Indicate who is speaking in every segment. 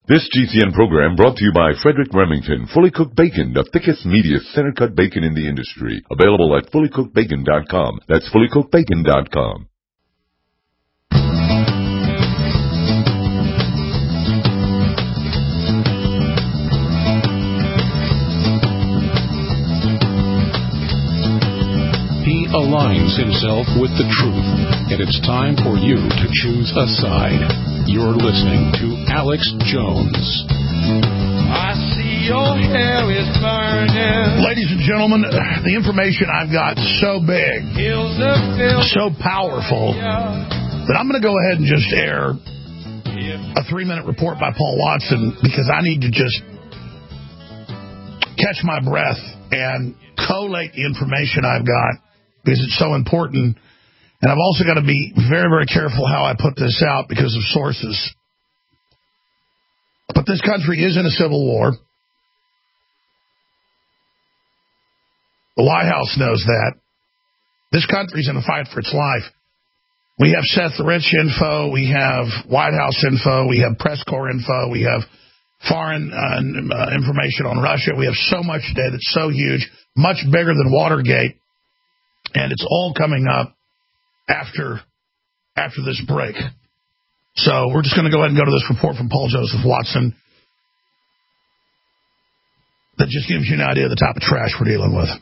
Speaker 1: This GCN program brought to you by Frederick Remington, Fully Cooked Bacon, the thickest, meatiest, center-cut bacon in the industry. Available at fullycookedbacon.com. That's fullycookedbacon.com.
Speaker 2: He aligns himself with the truth, and it's time for you to choose a side. You're listening to Alex Jones.
Speaker 3: I see your hair is burning.
Speaker 4: Ladies and gentlemen, the information I've got is so big, so powerful, that I'm going to go ahead and just air a 3-minute report by Paul Watson, because I need to just catch my breath and collate the information I've got, because it's so important. And I've also got to be very, very careful how I put this out because of sources. But this country is in a civil war. The White House knows that. This country's in a fight for its life. We have Seth Rich info. We have White House info. We have press corps info. We have foreign information on Russia. We have so much today that's so huge, much bigger than Watergate. And it's all coming up after this break. So we're just going to go ahead and go to this report from Paul Joseph Watson that just gives you an idea of the type of trash we're dealing with.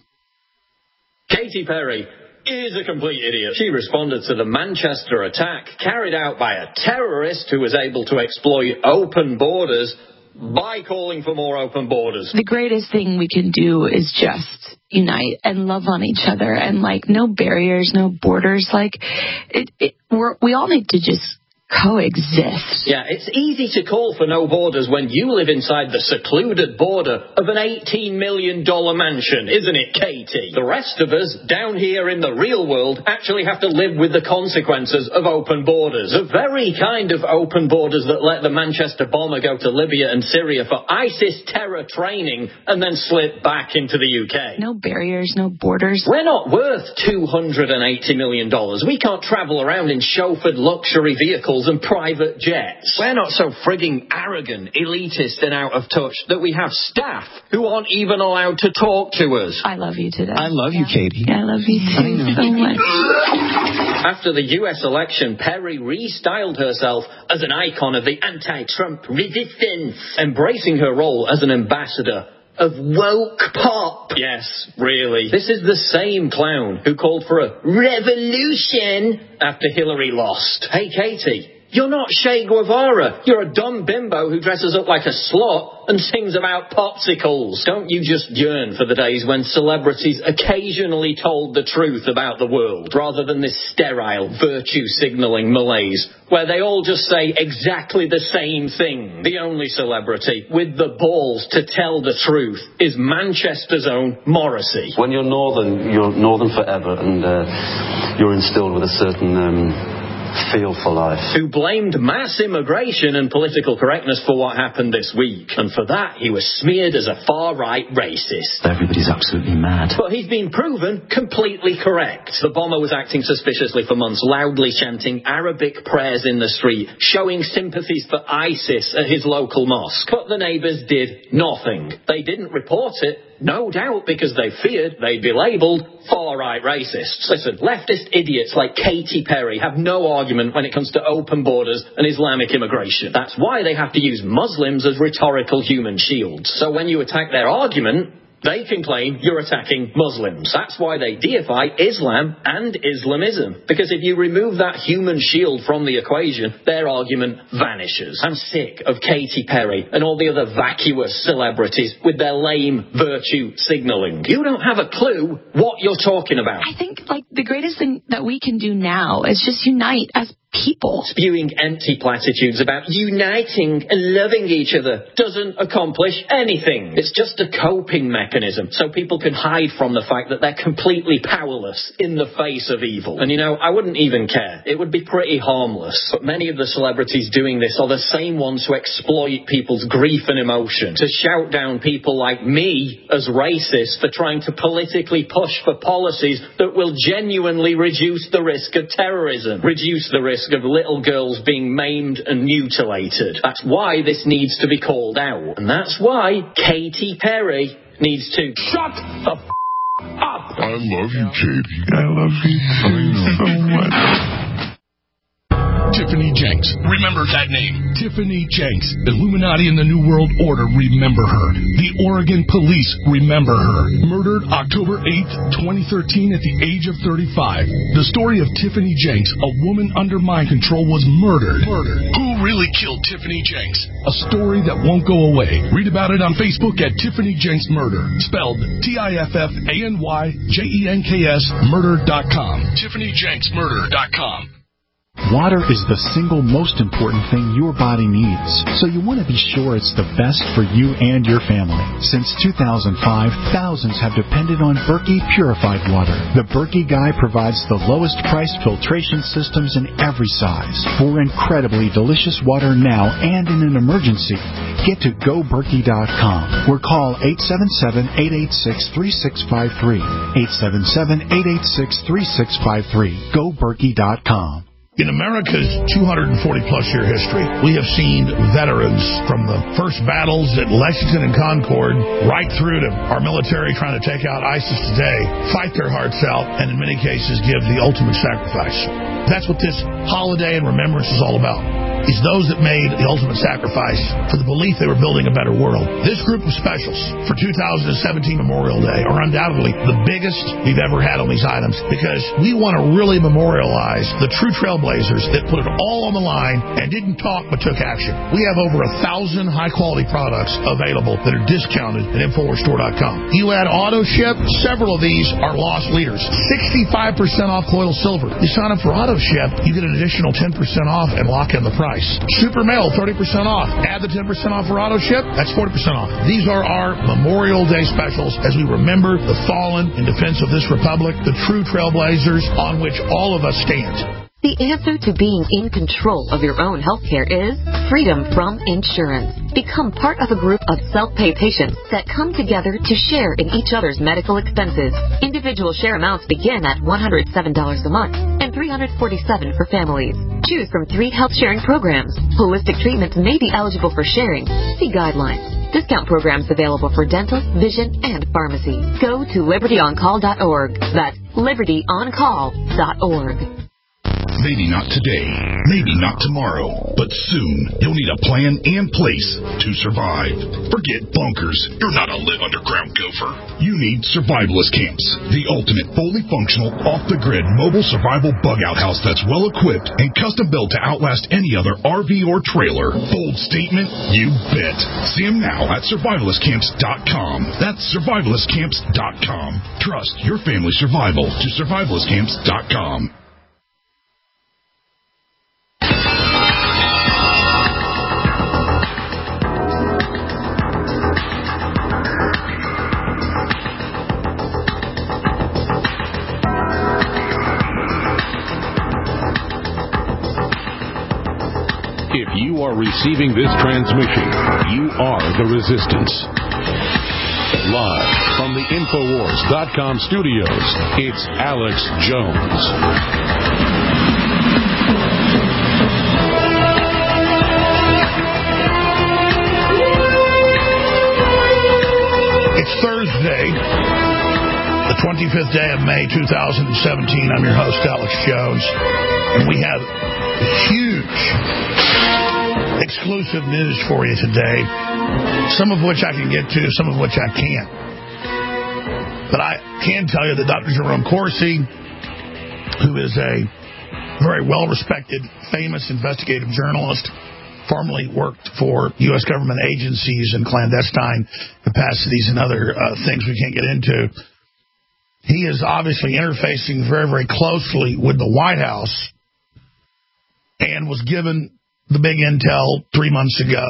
Speaker 5: Katy Perry is a complete idiot. She responded to the Manchester attack carried out by a terrorist who was able to exploit open borders by calling for more open borders.
Speaker 6: The greatest thing we can do is just unite and love on each other, and no barriers, no borders. We all need to just coexist.
Speaker 5: Yeah, it's easy to call for no borders when you live inside the secluded border of an $18 million mansion, isn't it, Katie? The rest of us, down here in the real world, actually have to live with the consequences of open borders. The very kind of open borders that let the Manchester bomber go to Libya and Syria for ISIS terror training and then slip back into the UK.
Speaker 6: No barriers, no borders.
Speaker 5: We're not worth $280 million. We can't travel around in chauffeured luxury vehicles and private jets. We're not so frigging arrogant, elitist and out of touch that we have staff who aren't even allowed to talk to us.
Speaker 6: I love you today.
Speaker 7: I love you, Katie.
Speaker 6: Yeah, I love you too so much.
Speaker 5: After the US election, Perry restyled herself as an icon of the anti-Trump resistance, embracing her role as an ambassador of woke pop. Yes, really. This is the same clown who called for a revolution after Hillary lost. Hey, Katie, you're not Che Guevara. You're a dumb bimbo who dresses up like a slut and sings about popsicles. Don't you just yearn for the days when celebrities occasionally told the truth about the world, rather than this sterile virtue-signaling malaise where they all just say exactly the same thing? The only celebrity with the balls to tell the truth is Manchester's own Morrissey.
Speaker 8: When you're northern forever, and you're instilled with a certain feel for life.
Speaker 5: Who blamed mass immigration and political correctness for what happened this week. And for that, he was smeared as a far-right racist.
Speaker 7: Everybody's absolutely mad.
Speaker 5: But he's been proven completely correct. The bomber was acting suspiciously for months, loudly chanting Arabic prayers in the street, showing sympathies for ISIS at his local mosque. But the neighbours did nothing. They didn't report it, no doubt because they feared they'd be labelled far-right racists. Listen, leftist idiots like Katy Perry have no argument when it comes to open borders and Islamic immigration. That's why they have to use Muslims as rhetorical human shields. So when you attack their argument, they can claim you're attacking Muslims. That's why they deify Islam and Islamism. Because if you remove that human shield from the equation, their argument vanishes. I'm sick of Katy Perry and all the other vacuous celebrities with their lame virtue signaling. You don't have a clue what you're talking about.
Speaker 6: I think, the greatest thing that we can do now is just unite as people.
Speaker 5: Spewing empty platitudes about uniting and loving each other doesn't accomplish anything. It's just a coping mechanism so people can hide from the fact that they're completely powerless in the face of evil. And I wouldn't even care. It would be pretty harmless. But many of the celebrities doing this are the same ones who exploit people's grief and emotion to shout down people like me as racist for trying to politically push for policies that will genuinely reduce the risk of terrorism, reduce the risk risk of little girls being maimed and mutilated. That's why this needs to be called out. And that's why Katy Perry needs to shut the up.
Speaker 1: I love you, Katy.
Speaker 4: I love you so much.
Speaker 2: Tiffany Jenks. Remember that name. Tiffany Jenks. Illuminati in the New World Order. Remember her. The Oregon Police. Remember her. Murdered October 8th, 2013 at the age of 35. The story of Tiffany Jenks, a woman under mind control, was murdered. Who really killed Tiffany Jenks? A story that won't go away. Read about it on Facebook at Tiffany Jenks Murder. Spelled TIFFANYJENKS Murder.com. TiffanyJenksMurder.com.
Speaker 9: Water is the single most important thing your body needs, so you want to be sure it's the best for you and your family. Since 2005, thousands have depended on Berkey purified water. The Berkey Guy provides the lowest price filtration systems in every size. For incredibly delicious water now and in an emergency, get to GoBerkey.com or call 877-886-3653. 877-886-3653. GoBerkey.com.
Speaker 4: In America's 240-plus year history, we have seen veterans from the first battles at Lexington and Concord right through to our military trying to take out ISIS today, fight their hearts out, and in many cases give the ultimate sacrifice. That's what this holiday and remembrance is all about. It's those that made the ultimate sacrifice for the belief they were building a better world. This group of specials for 2017 Memorial Day are undoubtedly the biggest we've ever had on these items because we want to really memorialize the true trailblazers that put it all on the line and didn't talk but took action. We have over 1,000 high-quality products available that are discounted at InfoWarsStore.com. You add auto ship, several of these are loss leaders. 65% off colloidal silver. You sign up for auto ship, you get an additional 10% off and lock in the price. Super Mail, 30% off. Add the 10% off for auto ship, that's 40% off. These are our Memorial Day specials as we remember the fallen in defense of this republic, the true trailblazers on which all of us stand.
Speaker 10: The answer to being in control of your own healthcare is freedom from insurance. Become part of a group of self-pay patients that come together to share in each other's medical expenses. Individual share amounts begin at $107 a month and $347 for families. Choose from 3 health-sharing programs. Holistic treatments may be eligible for sharing. See guidelines. Discount programs available for dental, vision, and pharmacy. Go to libertyoncall.org. That's libertyoncall.org.
Speaker 11: Maybe not today, maybe not tomorrow, but soon you'll need a plan and place to survive. Forget bunkers. You're not a live underground gopher. You need survivalist camps, the ultimate fully functional, off-the-grid mobile survival bug-out house that's well-equipped and custom-built to outlast any other RV or trailer. Bold statement? You bet. See them now at survivalistcamps.com. That's survivalistcamps.com. Trust your family's survival to survivalistcamps.com.
Speaker 2: If you are receiving this transmission, you are the resistance. Live from the Infowars.com studios, it's Alex Jones.
Speaker 4: It's Thursday, the 25th day of May 2017. I'm your host, Alex Jones, and we have huge exclusive news for you today, some of which I can get to, some of which I can't. But I can tell you that Dr. Jerome Corsi, who is a very well-respected, famous investigative journalist, formerly worked for U.S. government agencies in clandestine capacities and other things we can't get into. He is obviously interfacing very, very closely with the White House and was given the big intel 3 months ago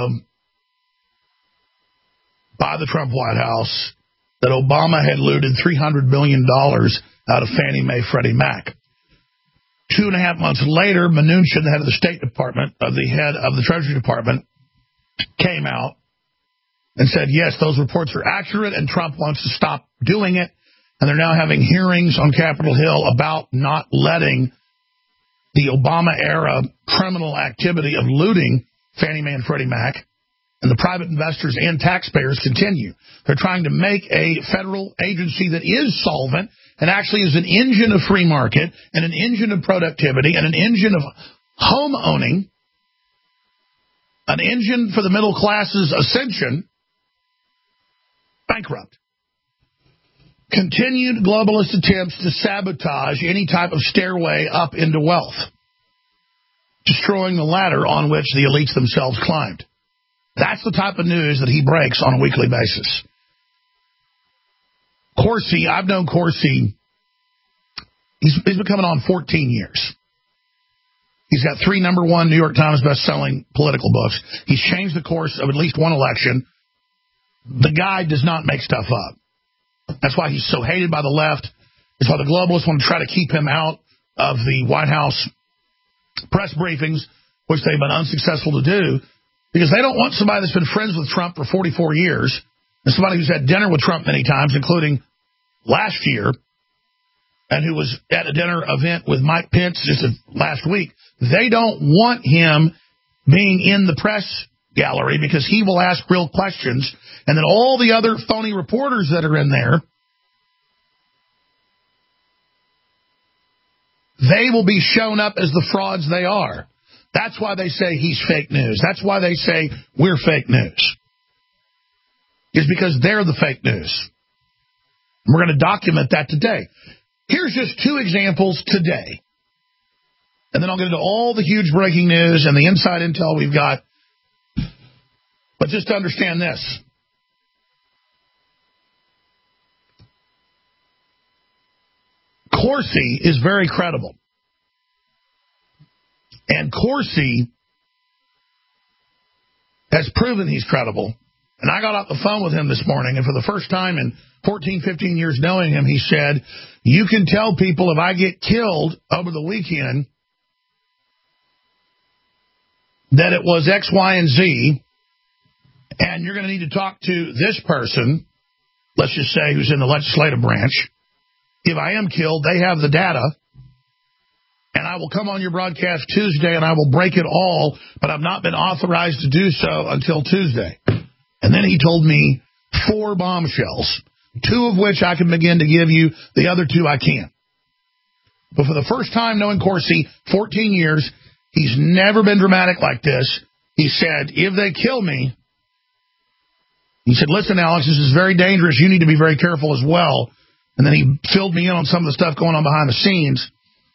Speaker 4: by the Trump White House that Obama had looted $300 billion out of Fannie Mae, Freddie Mac. 2.5 months later, Mnuchin, the head of the State Department, the head of the Treasury Department, came out and said, yes, those reports are accurate, and Trump wants to stop doing it. And they're now having hearings on Capitol Hill about not letting the Obama-era criminal activity of looting Fannie Mae and Freddie Mac, and the private investors and taxpayers continue. They're trying to make a federal agency that is solvent and actually is an engine of free market and an engine of productivity and an engine of home owning, an engine for the middle class's ascension, bankrupt. Continued globalist attempts to sabotage any type of stairway up into wealth, destroying the ladder on which the elites themselves climbed. That's the type of news that he breaks on a weekly basis. Corsi, I've known Corsi, he's been coming on 14 years. He's got 3 #1 New York Times best-selling political books. He's changed the course of at least one election. The guy does not make stuff up. That's why he's so hated by the left. It's why the globalists want to try to keep him out of the White House press briefings, which they've been unsuccessful to do, because they don't want somebody that's been friends with Trump for 44 years and somebody who's had dinner with Trump many times, including last year, and who was at a dinner event with Mike Pence just last week. They don't want him being in the press gallery because he will ask real questions, and then all the other phony reporters that are in there, they will be shown up as the frauds they are. That's why they say he's fake news. That's why they say we're fake news. It's because they're the fake news. And we're going to document that today. Here's just 2 examples today. And then I'll get into all the huge breaking news and the inside intel we've got. But just to understand this. Corsi is very credible. And Corsi has proven he's credible. And I got off the phone with him this morning, and for the first time in 14, 15 years knowing him, he said, you can tell people if I get killed over the weekend that it was X, Y, and Z, and you're going to need to talk to this person, let's just say who's in the legislative branch. If I am killed, they have the data, and I will come on your broadcast Tuesday and I will break it all, but I've not been authorized to do so until Tuesday. And then he told me 4 bombshells, 2 of which I can begin to give you, the other 2 I can't. But for the first time knowing Corsi, 14 years, he's never been dramatic like this. He said, if they kill me, he said, listen, Alex, this is very dangerous. You need to be very careful as well. And then he filled me in on some of the stuff going on behind the scenes.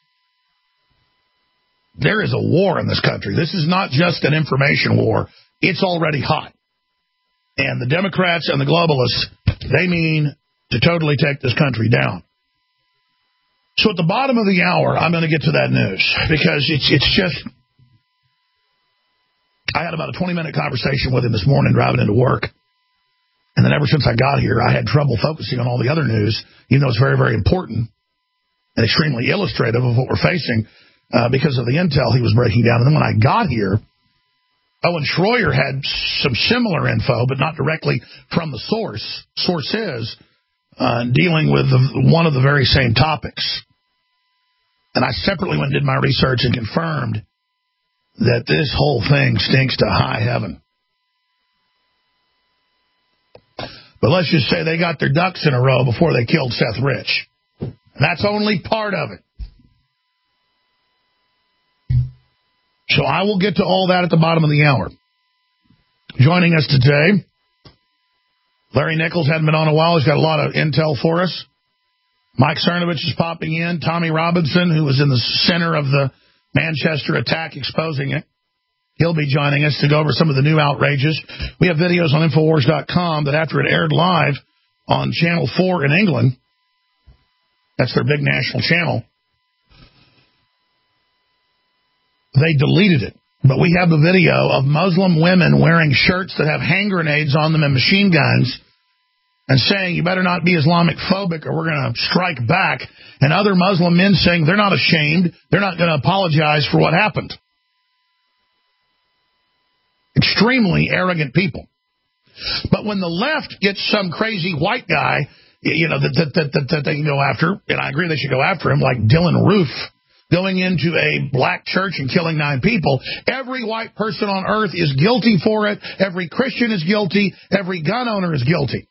Speaker 4: There is a war in this country. This is not just an information war. It's already hot. And the Democrats and the globalists, they mean to totally take this country down. So at the bottom of the hour, I'm going to get to that news because it's just... I had about a 20-minute conversation with him this morning driving into work. And then ever since I got here, I had trouble focusing on all the other news, even though it's very, very important and extremely illustrative of what we're facing because of the intel he was breaking down. And then when I got here, Owen Schroyer had some similar info, but not directly from the source. Source is dealing with one of the very same topics. And I separately went and did my research and confirmed that this whole thing stinks to high heaven. But let's just say they got their ducks in a row before they killed Seth Rich. And that's only part of it. So I will get to all that at the bottom of the hour. Joining us today, Larry Nichols hadn't been on a while. He's got a lot of intel for us. Mike Cernovich is popping in. Tommy Robinson, who was in the center of the Manchester attack, exposing it. He'll be joining us to go over some of the new outrages. We have videos on Infowars.com that after it aired live on Channel 4 in England, that's their big national channel, they deleted it. But we have the video of Muslim women wearing shirts that have hand grenades on them and machine guns and saying, you better not be Islamic phobic or we're going to strike back. And other Muslim men saying they're not ashamed. They're not going to apologize for what happened. Extremely arrogant people. But when the left gets some crazy white guy, that they can go after, and I agree they should go after him, like Dylan Roof, going into a black church and killing 9 people. Every white person on earth is guilty for it. Every Christian is guilty. Every gun owner is guilty.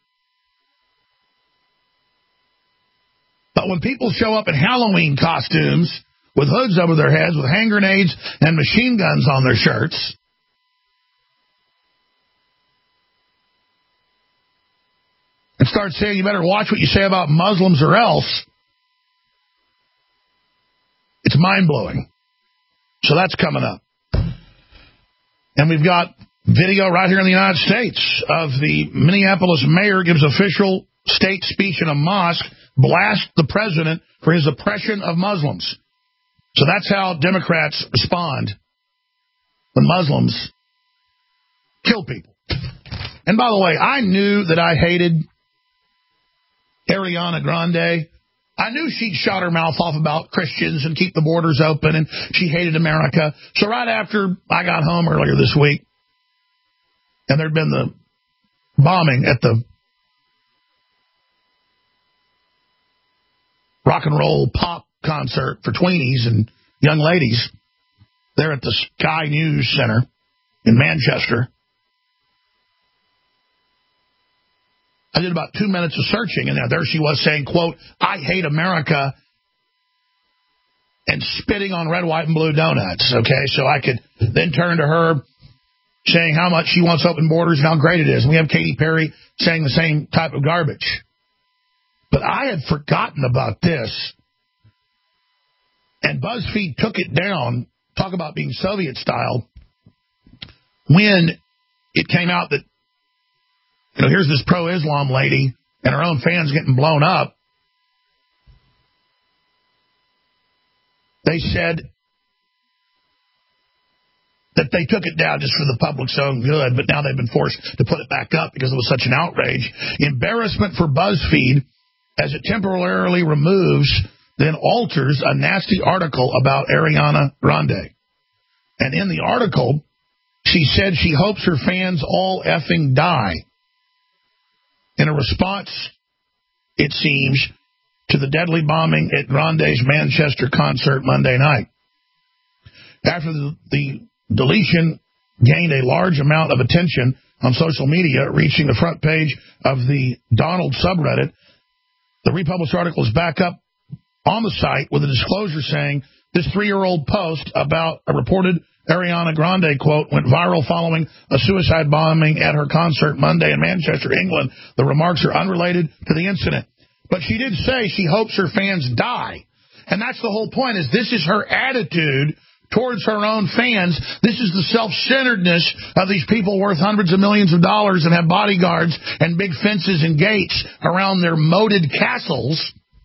Speaker 4: But when people show up in Halloween costumes with hoods over their heads, with hand grenades and machine guns on their shirts, and start saying you better watch what you say about Muslims or else, it's mind-blowing. So that's coming up. And we've got video right here in the United States of the Minneapolis mayor gives official state speech in a mosque, blasts the president for his oppression of Muslims. So that's how Democrats respond when Muslims kill people. And by the way, I knew that I hated Ariana Grande. I knew she'd shot her mouth off about Christians and keep the borders open, and she hated America. So right after I got home earlier this week, and there'd been the bombing at the rock and roll pop concert for tweenies and young ladies there at the Sky News Center in Manchester, I did about 2 minutes of searching, and there she was saying, quote, "I hate America," and spitting on red, white, and blue donuts. Okay, so I could then turn to her saying how much she wants open borders and how great it is. And we have Katy Perry saying the same type of garbage. But I had forgotten about this, and BuzzFeed took it down, talk about being Soviet style, when it came out that, here's this pro-Islam lady and her own fans getting blown up. They said that they took it down just for the public's own good, but now they've been forced to put it back up because it was such an outrage. Embarrassment for BuzzFeed as it temporarily removes, then alters a nasty article about Ariana Grande. And in the article, she said she hopes her fans all effing die. In a response, it seems, to the deadly bombing at Grande's Manchester concert Monday night. After the deletion gained a large amount of attention on social media, reaching the front page of the Donald subreddit, the republished article is back up on the site with a disclosure saying this 3-year-old post about a reported Ariana Grande quote went viral following a suicide bombing at her concert Monday in Manchester, England. The remarks are unrelated to the incident. But she did say she hopes her fans die. And that's the whole point, is this is her attitude towards her own fans. This is the self-centeredness of these people worth hundreds of millions of dollars and have bodyguards and big fences and gates around their moated castles.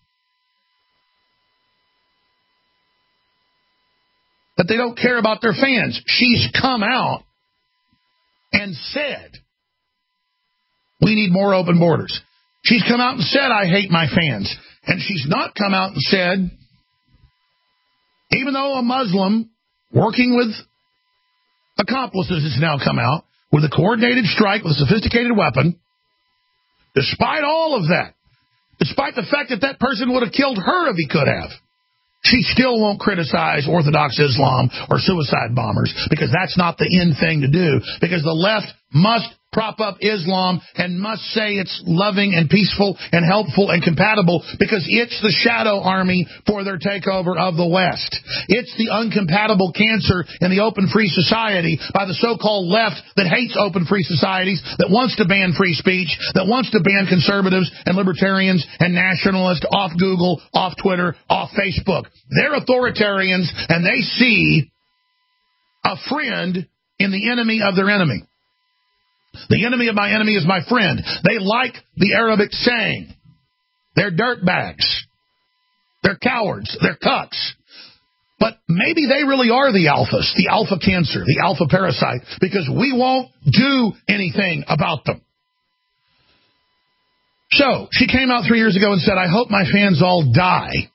Speaker 4: But they don't care about their fans. She's come out and said, we need more open borders. She's come out and said, I hate my fans. And she's not come out and said, even though a Muslim working with accomplices has now come out with a coordinated strike with a sophisticated weapon, despite all of that, despite the fact that that person would have killed her if he could have, she still won't criticize Orthodox Islam or suicide bombers, because that's not the in thing to do, because the left must prop up Islam and must say it's loving and peaceful and helpful and compatible, because it's the shadow army for their takeover of the West. It's the uncompatible cancer in the open free society by the so-called left that hates open free societies, that wants to ban free speech, that wants to ban conservatives and libertarians and nationalists off Google, off Twitter, off Facebook. They're authoritarians, and they see a friend in the enemy of their enemy. The enemy of my enemy is my friend. They like the Arabic saying. They're dirtbags. They're cowards. They're cucks. But maybe they really are the alphas, the alpha cancer, the alpha parasite, because we won't do anything about them. So, she came out 3 years ago and said, I hope my fans all die.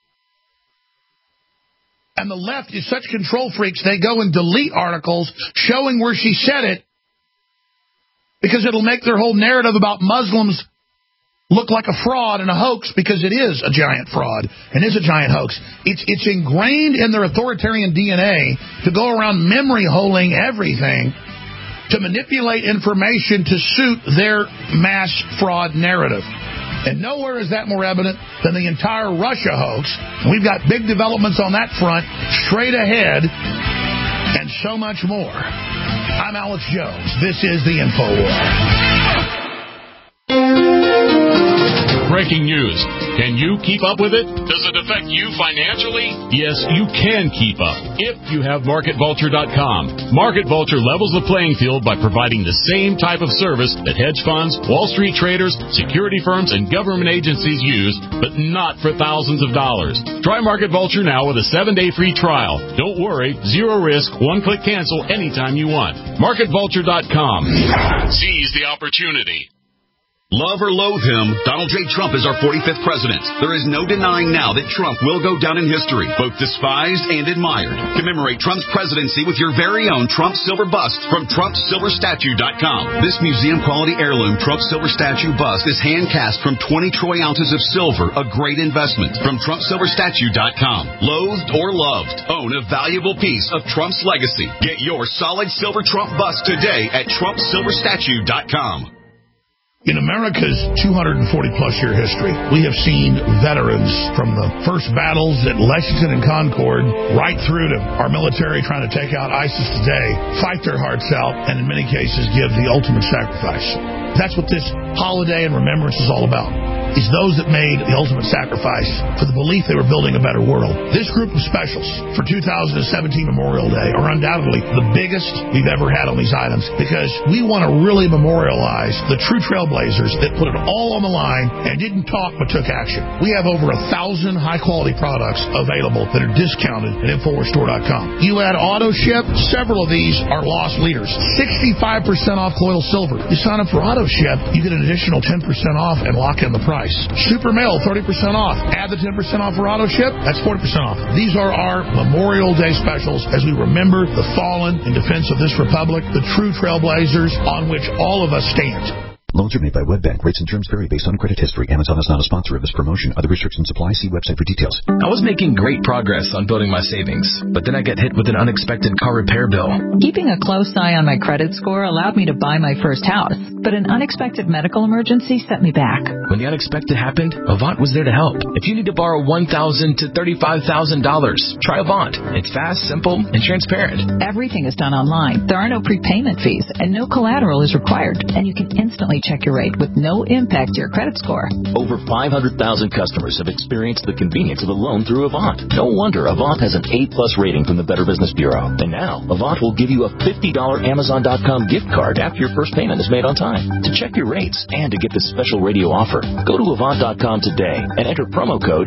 Speaker 4: And the left is such control freaks, they go and delete articles showing where she said it, because it'll make their whole narrative about Muslims look like a fraud and a hoax because it is a giant fraud and is a giant hoax. It's ingrained in their authoritarian DNA to go around memory holing everything to manipulate information to suit their mass fraud narrative. And nowhere is that more evident than the entire Russia hoax. We've got big developments on that front straight ahead and so much more. I'm Alex Jones. This is the InfoWar.
Speaker 2: Breaking news. Can you keep up with it? Does it affect you financially? Yes, you can keep up if you have MarketVulture.com. Market Vulture levels the playing field by providing the same type of service that hedge funds, Wall Street traders, security firms, and government agencies use, but not for thousands of dollars. Try Market Vulture now with a 7-day free trial. Don't worry, zero risk, one-click cancel anytime you want. MarketVulture.com. Seize the opportunity.
Speaker 12: Love or loathe him, Donald J. Trump is our 45th president. There is no denying now that Trump will go down in history, both despised and admired. Commemorate Trump's presidency with your very own Trump Silver Bust from TrumpSilverStatue.com. This museum-quality heirloom Trump Silver Statue bust is hand-cast from 20 troy ounces of silver, a great investment. From TrumpSilverStatue.com. Loathed or loved, own a valuable piece of Trump's legacy. Get your solid silver Trump bust today at TrumpSilverStatue.com.
Speaker 4: In America's 240-plus year history, we have seen veterans from the first battles at Lexington and Concord right through to our military trying to take out ISIS today, fight their hearts out, and in many cases give the ultimate sacrifice. That's what this holiday and remembrance is all about, is those that made the ultimate sacrifice for the belief they were building a better world. This group of specials for 2017 Memorial Day are undoubtedly the biggest we've ever had on these items because we want to really memorialize the true trailblazers that put it all on the line and didn't talk but took action. We have over 1,000 high-quality products available that are discounted at InfoWarsStore.com. You add AutoShip, several of these are lost leaders. 65% off Coil Silver. You sign up for AutoShip, you get an additional 10% off and lock in the price. Super Mail, 30% off. Add the 10% off for AutoShip, that's 40% off. These are our Memorial Day specials as we remember the fallen in defense of this republic, the true trailblazers on which all of us stand.
Speaker 13: Loans are made by WebBank. Rates and terms vary based on credit history. Amazon is not a sponsor of this promotion. Other restrictions apply. See website for details.
Speaker 14: I was making great progress on building my savings, but then I get hit with an unexpected car repair bill.
Speaker 15: Keeping a close eye on my credit score allowed me to buy my first house, but an unexpected medical emergency set me back.
Speaker 14: When the unexpected happened, Avant was there to help. If you need to borrow $1,000 to $35,000, try Avant. It's fast, simple, and transparent.
Speaker 15: Everything is done online. There are no prepayment fees, and no collateral is required, and you can instantly check your rate with no impact to your credit score.
Speaker 16: Over 500,000 customers have experienced the convenience of a loan through Avant. No wonder Avant has an A-plus rating from the Better Business Bureau. And now, Avant will give you a $50 Amazon.com gift card after your first payment is made on time. To check your rates and to get this special radio offer, go to Avant.com today and enter promo code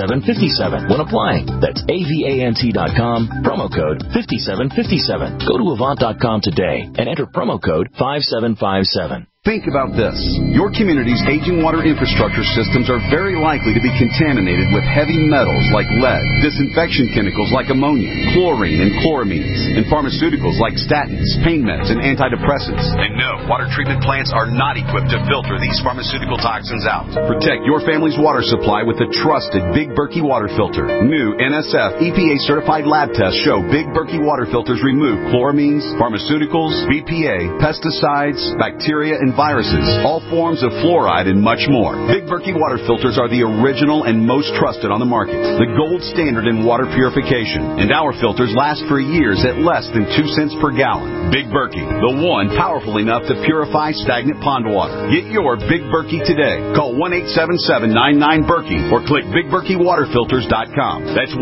Speaker 16: 5757 when applying. That's AVANT.com, promo code 5757. Go to Avant.com today and enter promo code 5757.
Speaker 12: Think about this. Your community's aging water infrastructure systems are very likely to be contaminated with heavy metals like lead, disinfection chemicals like ammonia, chlorine and chloramines, and pharmaceuticals like statins, pain meds, and antidepressants. And no, water treatment plants are not equipped to filter these pharmaceutical toxins out. Protect your family's water supply with the trusted Big Berkey water filter. New NSF EPA-certified lab tests show Big Berkey water filters remove chloramines, pharmaceuticals, BPA, pesticides, bacteria, and viruses, all forms of fluoride, and much more. Big Berkey water filters are the original and most trusted on the market, the gold standard in water purification. And our filters last for years at less than 2 cents per gallon. Big Berkey, the one powerful enough to purify stagnant pond water. Get your Big Berkey today. Call 1-877-99-BERKEY or click BigBerkeyWaterFilters.com. That's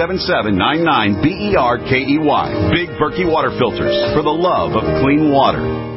Speaker 12: 1-877-99-BERKEY. Big Berkey Water Filters, for the love of clean water.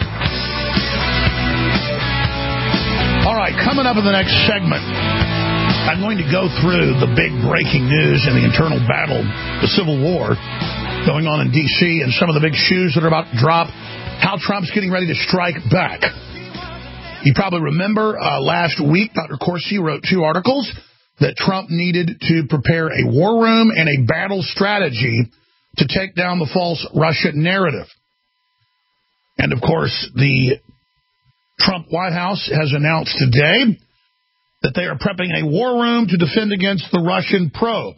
Speaker 4: Coming up in the next segment, I'm going to go through the big breaking news and the internal battle, the Civil War, going on in D.C., and some of the big shoes that are about to drop, how Trump's getting ready to strike back. You probably remember last week, Dr. Corsi wrote 2 articles that Trump needed to prepare a war room and a battle strategy to take down the false Russia narrative. And, of course, the Trump White House has announced today that they are prepping a war room to defend against the Russian probe.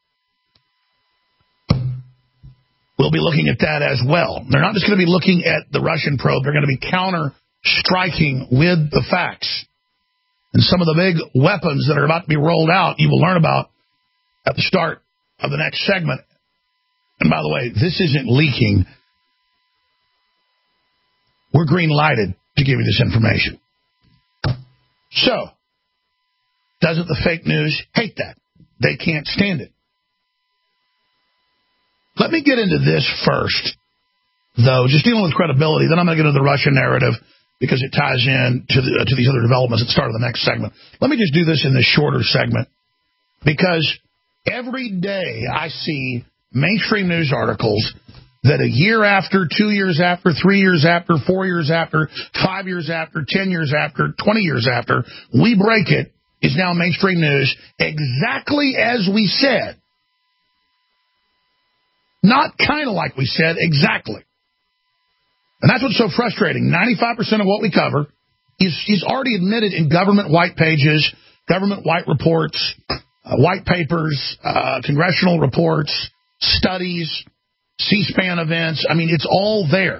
Speaker 4: We'll be looking at that as well. They're not just going to be looking at the Russian probe. They're going to be counter-striking with the facts. And some of the big weapons that are about to be rolled out, you will learn about at the start of the next segment. And by the way, this isn't leaking. We're green-lighted to give you this information. So, doesn't the fake news hate that? They can't stand it. Let me get into this first, though, just dealing with credibility. Then I'm going to get into the Russian narrative because it ties in to these other developments at the start of the next segment. Let me just do this in this shorter segment because every day I see mainstream news articles that a year after, 2 years after, 3 years after, 4 years after, 5 years after, 10 years after, 20 years after, we break it, is now mainstream news exactly as we said. Not kind of like we said, exactly. And that's what's so frustrating. 95% of what we cover is already admitted in government white pages, government white reports, white papers, congressional reports, studies, C-SPAN events. I mean, it's all there.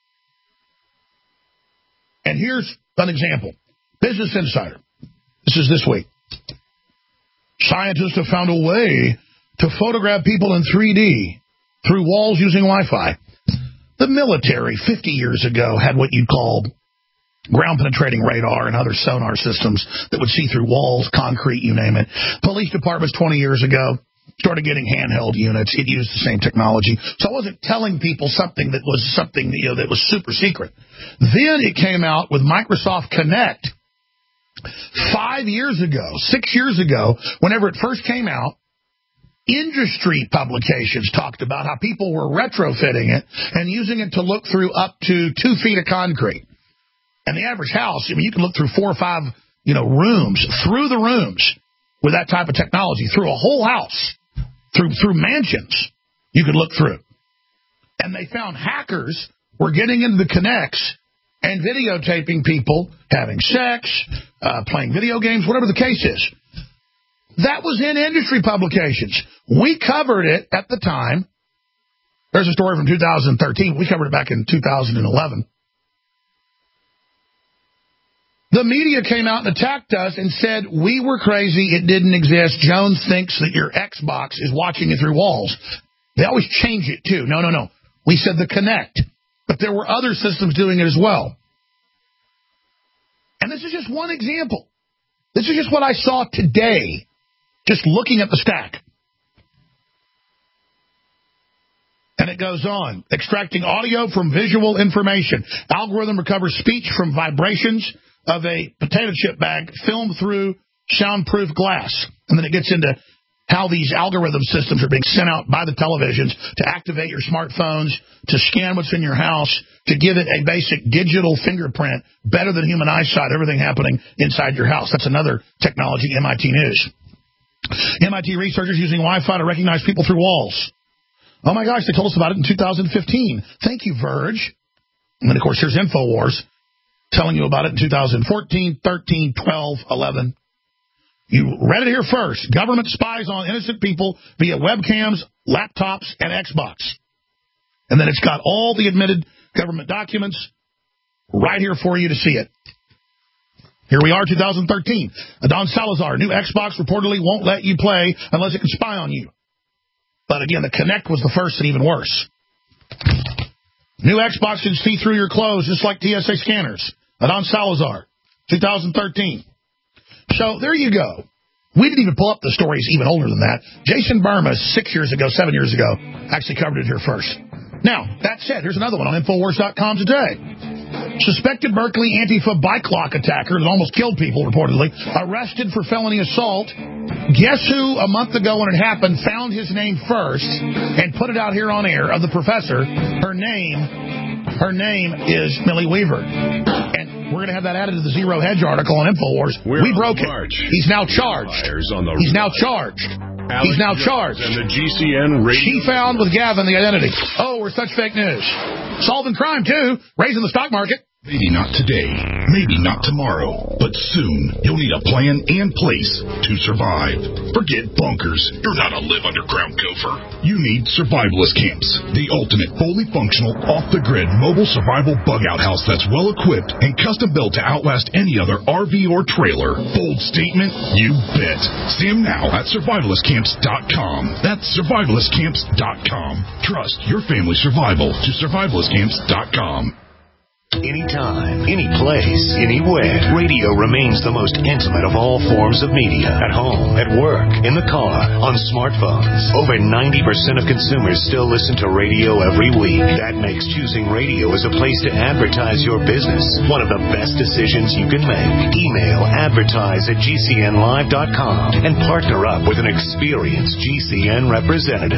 Speaker 4: And here's an example. Business Insider. This is this week. Scientists have found a way to photograph people in 3D through walls using Wi-Fi. The military 50 years ago had what you'd call ground-penetrating radar and other sonar systems that would see through walls, concrete, you name it. Police departments 20 years ago started getting handheld units. It used the same technology. So I wasn't telling people something that was that was super secret. Then it came out with Microsoft Kinect 5 years ago, 6 years ago, whenever it first came out. Industry publications talked about how people were retrofitting it and using it to look through up to 2 feet of concrete. And the average house, I mean, you can look through 4 or 5, rooms, through the rooms with that type of technology, through a whole house, through mansions, you could look through. And they found hackers were getting into the Kinects and videotaping people having sex, playing video games, whatever the case is. That was in industry publications. We covered it at the time. There's a story from 2013. We covered it back in 2011. The media came out and attacked us and said we were crazy. It didn't exist. Jones thinks that your Xbox is watching it through walls. They always change it, too. No. We said the Kinect. But there were other systems doing it as well. And this is just one example. This is just what I saw today. Just looking at the stack. And it goes on. Extracting audio from visual information. Algorithm recovers speech from vibrations of a potato chip bag filmed through soundproof glass. And then it gets into how these algorithm systems are being sent out by the televisions to activate your smartphones, to scan what's in your house, to give it a basic digital fingerprint, better than human eyesight, everything happening inside your house. That's another technology, MIT News. MIT researchers using Wi-Fi to recognize people through walls. Oh, my gosh, they told us about it in 2015. Thank you, Verge. And then, of course, here's InfoWars telling you about it in 2014, 13, 12, 11. You read it here first. Government spies on innocent people via webcams, laptops, and Xbox. And then it's got all the admitted government documents right here for you to see it. Here we are, 2013. Don Salazar, new Xbox reportedly won't let you play unless it can spy on you. But again, the Kinect was the first and even worse. New Xbox can see through your clothes just like TSA scanners. Don Salazar, 2013. So there you go. We didn't even pull up the stories even older than that. Jason Burma, 6 years ago, 7 years ago, actually covered it here first. Now, that said, here's another one on Infowars.com today. Suspected Berkeley Antifa bike lock attacker that almost killed people, reportedly, arrested for felony assault. Guess who, a month ago when it happened, found his name first and put it out here on air, of the professor. Her name is Millie Weaver. And we're going to have that added to the Zero Hedge article on InfoWars. We broke it. He's now charged. He's now charged. He's now charged.
Speaker 11: And the GCN radio.
Speaker 4: She found with Gavin the identity. Oh, we're such fake news. Solving crime, too. Raising the stock market.
Speaker 11: Maybe not today, maybe not tomorrow, but soon you'll need a plan and place to survive. Forget bunkers. You're not a live underground gopher. You need survivalist camps, the ultimate fully functional, off-the-grid mobile survival bug-out house that's well-equipped and custom-built to outlast any other RV or trailer. Bold statement? You bet. See them now at survivalistcamps.com. That's survivalistcamps.com. Trust your family's survival to survivalistcamps.com.
Speaker 17: Anytime, any place, anywhere. Radio remains the most intimate of all forms of media. At home, at work, in the car, on smartphones. Over 90% of consumers still listen to radio every week. That makes choosing radio as a place to advertise your business one of the best decisions you can make. Email advertise@gcnlive.com and partner up with an experienced GCN representative.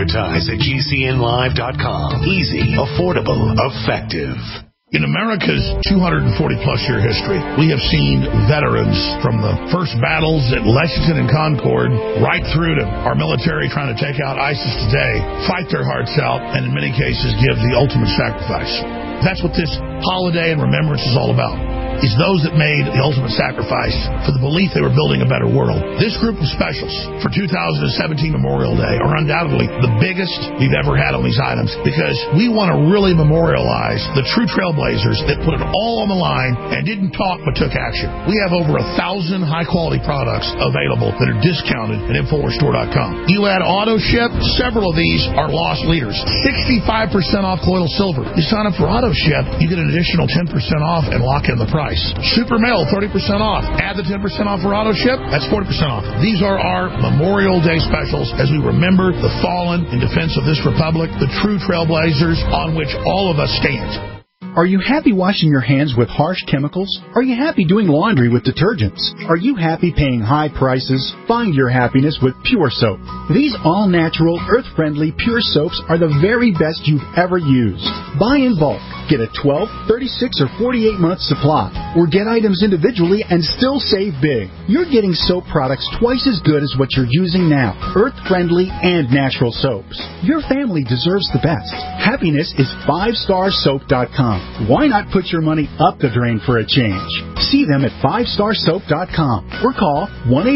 Speaker 17: Advertise@gcnlive.com. Easy, affordable, effective.
Speaker 4: In America's 240-plus year history, we have seen veterans from the first battles at Lexington and Concord right through to our military trying to take out ISIS today, fight their hearts out, and in many cases give the ultimate sacrifice. That's what this holiday and remembrance is all about, is those that made the ultimate sacrifice for the belief they were building a better world. This group of specials for 2017 Memorial Day are undoubtedly the biggest we've ever had on these items, because we want to really memorialize the true trailblazers that put it all on the line and didn't talk but took action. We have over 1,000 high-quality products available that are discounted at InfoWarsStore.com. You add auto ship, several of these are loss leaders. 65% off colloidal silver. You sign up for auto ship, you get an additional 10% off and lock in the price. Super Mail, 30% off. Add the 10% off for auto ship, that's 40% off. These are our Memorial Day specials as we remember the fallen in defense of this republic, the true trailblazers on which all of us stand.
Speaker 9: Are you happy washing your hands with harsh chemicals? Are you happy doing laundry with detergents? Are you happy paying high prices? Find your happiness with Pure Soap. These all-natural, earth-friendly Pure Soaps are the very best you've ever used. Buy in bulk. Get a 12, 36, or 48-month supply. Or get items individually and still save big. You're getting soap products twice as good as what you're using now. Earth-friendly and natural soaps. Your family deserves the best. Happiness is 5starsoap.com. Why not put your money up the drain for a change? See them at 5starsoap.com or call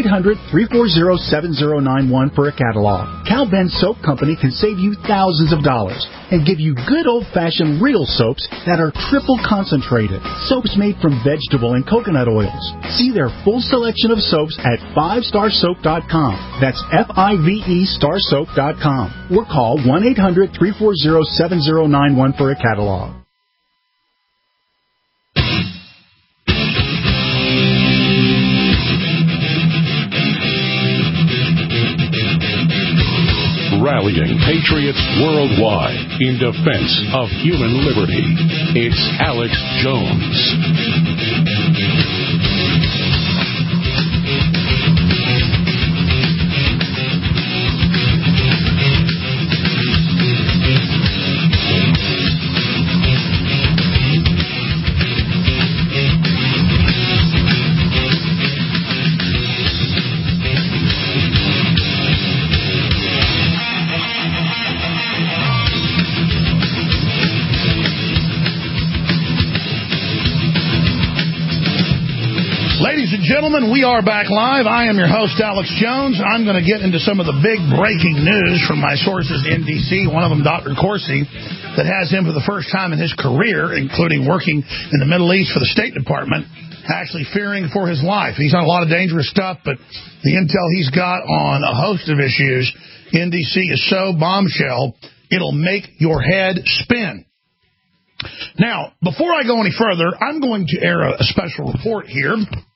Speaker 9: 1-800-340-7091 for a catalog. Cal Ben Soap Company can save you thousands of dollars and give you good old-fashioned real soaps that are triple concentrated. Soaps made from vegetable and coconut oils. See their full selection of soaps at 5starsoap.com. That's F-I-V-E starsoap.com. Or call 1-800-340-7091 for a catalog.
Speaker 2: Rallying patriots worldwide in defense of human liberty. It's Alex Jones.
Speaker 4: Gentlemen, we are back live. I am your host, Alex Jones. I'm going to get into some of the big breaking news from my sources in D.C., one of them Dr. Corsi, that has him for the first time in his career, including working in the Middle East for the State Department, actually fearing for his life. He's on a lot of dangerous stuff, but the intel he's got on a host of issues in D.C. is so bombshell, it'll make your head spin. Now, before I go any further, I'm going to air a special report here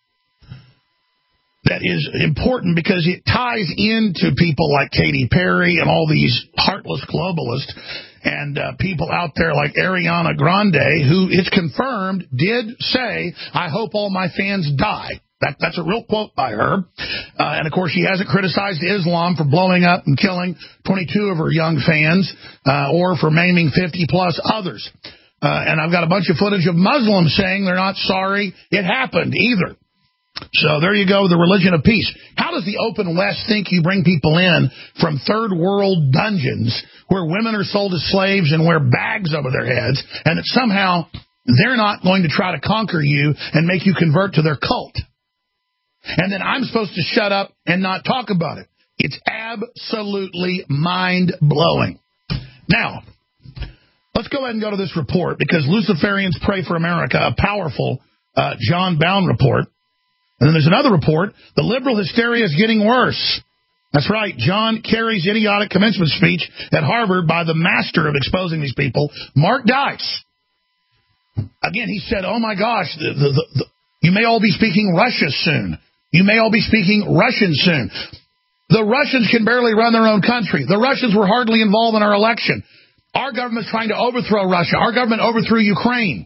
Speaker 4: that is important because it ties into people like Katy Perry and all these heartless globalists and people out there like Ariana Grande, who it's confirmed did say, "I hope all my fans die." That's a real quote by her. And, of course, she hasn't criticized Islam for blowing up and killing 22 of her young fans or for maiming 50-plus others. And I've got a bunch of footage of Muslims saying they're not sorry it happened either. So there you go, the religion of peace. How does the open West think you bring people in from third world dungeons where women are sold as slaves and wear bags over their heads, and that somehow they're not going to try to conquer you and make you convert to their cult? And then I'm supposed to shut up and not talk about it. It's absolutely mind-blowing. Now, let's go ahead and go to this report, because Luciferians Pray for America, a powerful John Bound report. And then there's another report, the liberal hysteria is getting worse. That's right, John Kerry's idiotic commencement speech at Harvard by the master of exposing these people, Mark Dice. Again, he said, oh my gosh, you may all be speaking Russian soon. You may all be speaking Russian soon. The Russians can barely run their own country. The Russians were hardly involved in our election. Our government's trying to overthrow Russia. Our government overthrew Ukraine.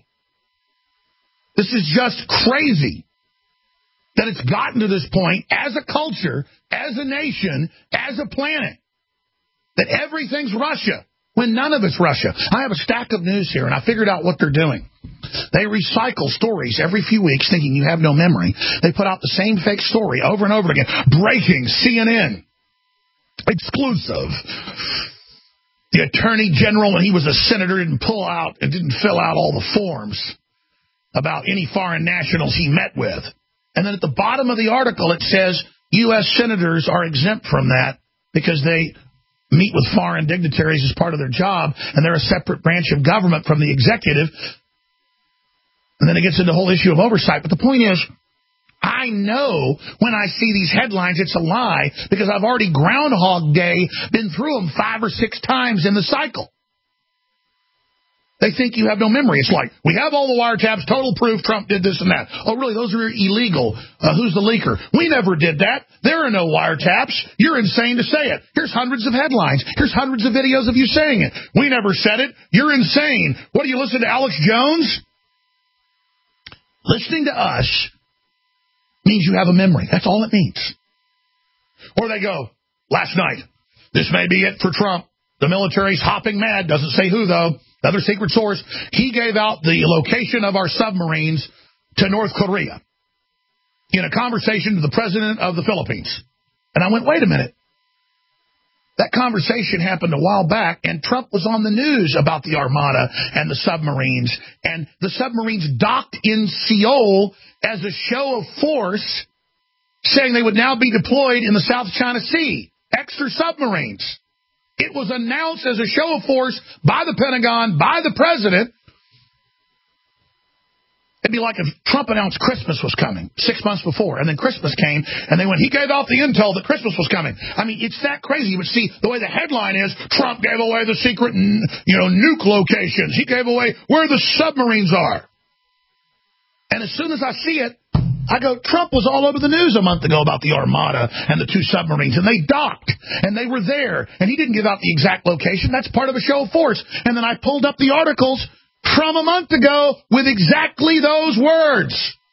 Speaker 4: This is just crazy that it's gotten to this point as a culture, as a nation, as a planet, that everything's Russia when none of it's Russia. I have a stack of news here, and I figured out what they're doing. They recycle stories every few weeks, thinking you have no memory. They put out the same fake story over and over again. Breaking, CNN. Exclusive. The Attorney General, when he was a senator, didn't fill out all the forms about any foreign nationals he met with. And then at the bottom of the article, it says U.S. senators are exempt from that because they meet with foreign dignitaries as part of their job, and they're a separate branch of government from the executive. And then it gets into the whole issue of oversight. But the point is, I know when I see these headlines, it's a lie, because I've already Groundhog Day been through them 5 or 6 times in the cycle. They think you have no memory. It's like, we have all the wiretaps, total proof Trump did this and that. Oh, really? Those are illegal. Who's the leaker? We never did that. There are no wiretaps. You're insane to say it. Here's hundreds of headlines. Here's hundreds of videos of you saying it. We never said it. You're insane. What, do you listen to Alex Jones? Listening to us means you have a memory. That's all it means. Or they go, last night, this may be it for Trump. The military's hopping mad. Doesn't say who, though. Another secret source. He gave out the location of our submarines to North Korea in a conversation to the president of the Philippines. And I went, wait a minute. That conversation happened a while back, and Trump was on the news about the Armada and the submarines. And the submarines docked in Seoul as a show of force, saying they would now be deployed in the South China Sea. Extra submarines. It was announced as a show of force by the Pentagon, by the president. It'd be like if Trump announced Christmas was coming 6 months before, and then Christmas came, and they went, he gave out the intel that Christmas was coming. I mean, it's that crazy. You would see the way the headline is, Trump gave away the secret, nuke locations. He gave away where the submarines are. And as soon as I see it, I go, Trump was all over the news a month ago about the Armada and the 2 submarines, and they docked, and they were there, and he didn't give out the exact location. That's part of a show of force. And then I pulled up the articles from a month ago with exactly those words.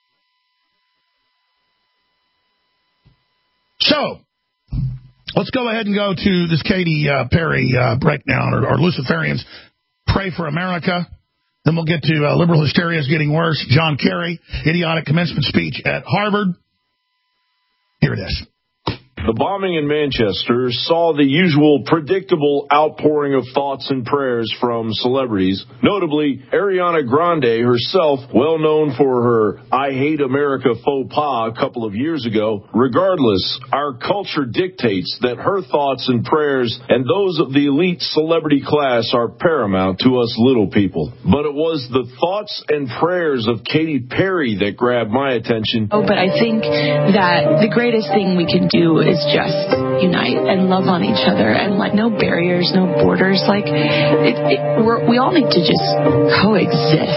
Speaker 4: So, let's go ahead and go to this Katy Perry breakdown, or Luciferians Pray for America. Then we'll get to liberal hysteria is getting worse. John Kerry, idiotic commencement speech at Harvard. Here it is.
Speaker 18: The bombing in Manchester saw the usual predictable outpouring of thoughts and prayers from celebrities, notably Ariana Grande herself, well known for her I Hate America faux pas a couple of years ago. Regardless, our culture dictates that her thoughts and prayers and those of the elite celebrity class are paramount to us little people. But it was the thoughts and prayers of Katy Perry that grabbed my attention.
Speaker 6: Oh, but I think that the greatest thing we can do is just unite and love on each other, and like no barriers, no borders. Like we all need to just coexist.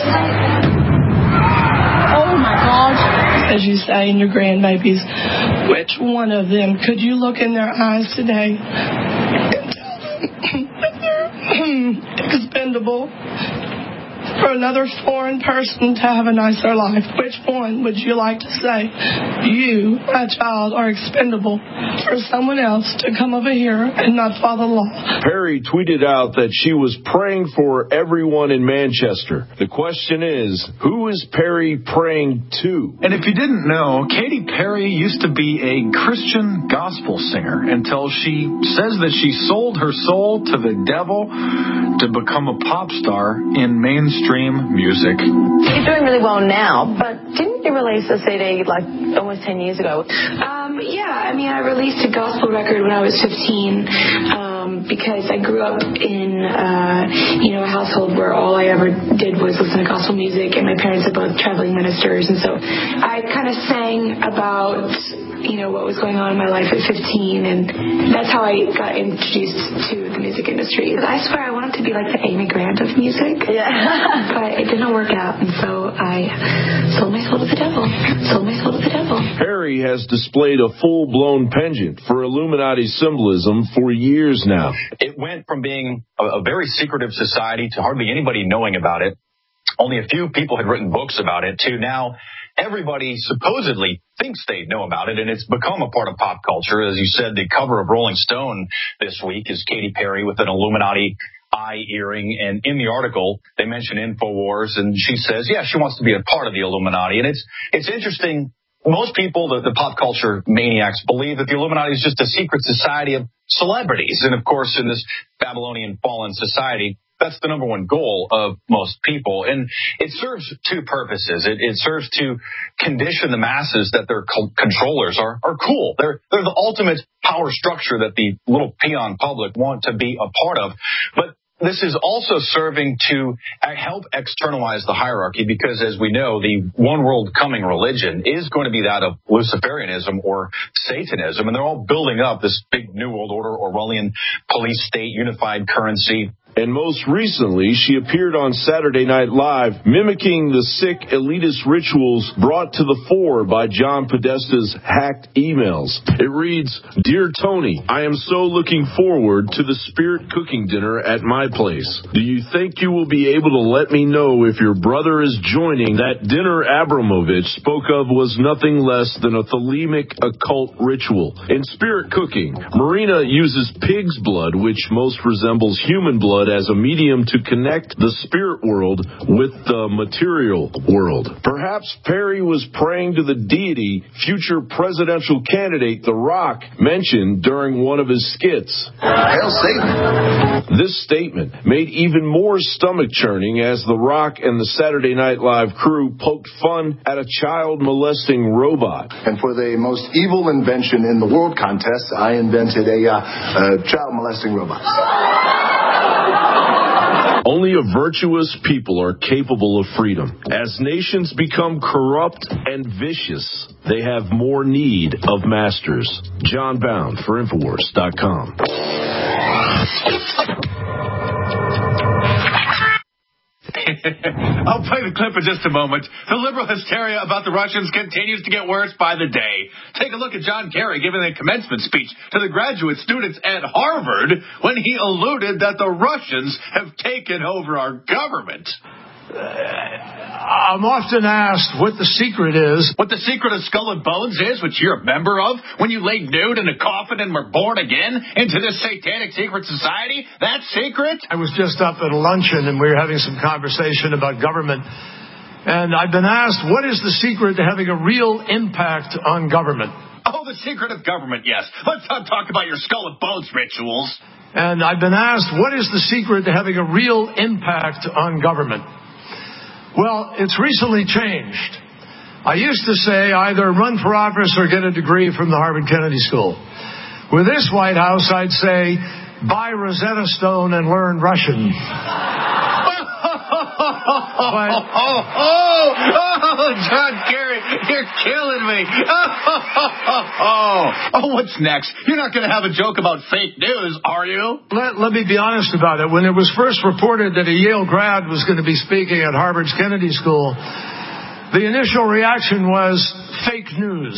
Speaker 19: Oh my gosh, as you say in your grandbabies, which one of them could you look in their eyes today and tell them that they're expendable for another foreign person to have a nicer life? Which one would you like to say? You, my child, are expendable for someone else to come over here and not follow the law.
Speaker 18: Perry tweeted out that she was praying for everyone in Manchester. The question is, who is Perry praying to?
Speaker 20: And if you didn't know, Katy Perry used to be a Christian gospel singer until she says that she sold her soul to the devil to become a pop star in mainstream music.
Speaker 21: You're doing really well now, but didn't you release a CD like almost 10 years ago?
Speaker 6: Yeah, I mean, I released a gospel record when I was 15 because I grew up in, a household where all I ever did was listen to gospel music, and my parents are both traveling ministers, and so I kind of sang about what was going on in my life at 15, and that's how I got introduced to the music industry. I swear I wanted to be like the Amy Grant of music, but it didn't work out, and so I sold my soul to the devil.
Speaker 18: Perry has displayed a full-blown penchant for Illuminati symbolism for years now.
Speaker 22: It went from being a very secretive society to hardly anybody knowing about it. Only a few people had written books about it, to now everybody supposedly thinks they know about it, and it's become a part of pop culture. As you said, the cover of Rolling Stone this week is Katy Perry with an Illuminati eye earring, and in the article they mention InfoWars, and she says, she wants to be a part of the Illuminati. And it's interesting. Most people, the pop culture maniacs, believe that the Illuminati is just a secret society of celebrities. And of course, in this Babylonian fallen society, that's the number one goal of most people. And it serves two purposes. It serves to condition the masses that their controllers are cool. They're the ultimate power structure that the little peon public want to be a part of. But this is also serving to help externalize the hierarchy, because, as we know, the one world coming religion is going to be that of Luciferianism or Satanism, and they're all building up this big New World Order, Orwellian police state, unified currency.
Speaker 18: And most recently, she appeared on Saturday Night Live mimicking the sick elitist rituals brought to the fore by John Podesta's hacked emails. It reads, "Dear Tony, I am so looking forward to the spirit cooking dinner at my place. Do you think you will be able to let me know if your brother is joining? That dinner Abramovich spoke of was nothing less than a thelemic occult ritual. In spirit cooking, Marina uses pig's blood, which most resembles human blood, as a medium to connect the spirit world with the material world." Perhaps Perry was praying to the deity future presidential candidate The Rock mentioned during one of his skits. Hail Satan! This statement made even more stomach-churning as The Rock and the Saturday Night Live crew poked fun at a child-molesting robot.
Speaker 23: And for the most evil invention in the world contest, I invented a child-molesting robot.
Speaker 18: Only a virtuous people are capable of freedom. As nations become corrupt and vicious, they have more need of masters. John Bound for Infowars.com.
Speaker 24: I'll play the clip in just a moment. The liberal hysteria about the Russians continues to get worse by the day. Take a look at John Kerry giving a commencement speech to the graduate students at Harvard when he alluded that the Russians have taken over our government.
Speaker 25: I'm often asked what the secret is.
Speaker 24: What the secret of Skull and Bones is, which you're a member of, when you lay nude in a coffin and were born again into this satanic secret society? That secret?
Speaker 25: I was just up at a luncheon and we were having some conversation about government. And I've been asked, what is the secret to having a real impact on government?
Speaker 24: Oh, the secret of government, yes. Let's not talk about your Skull and Bones rituals.
Speaker 25: And I've been asked, what is the secret to having a real impact on government? Well, it's recently changed. I used to say either run for office or get a degree from the Harvard Kennedy School. With this White House, I'd say buy Rosetta Stone and learn Russian.
Speaker 24: John Kerry, you're killing me. What's next? You're not going to have a joke about fake news, are you?
Speaker 25: Let me be honest about it. When it was first reported that a Yale grad was going to be speaking at Harvard's Kennedy School, the initial reaction was fake news.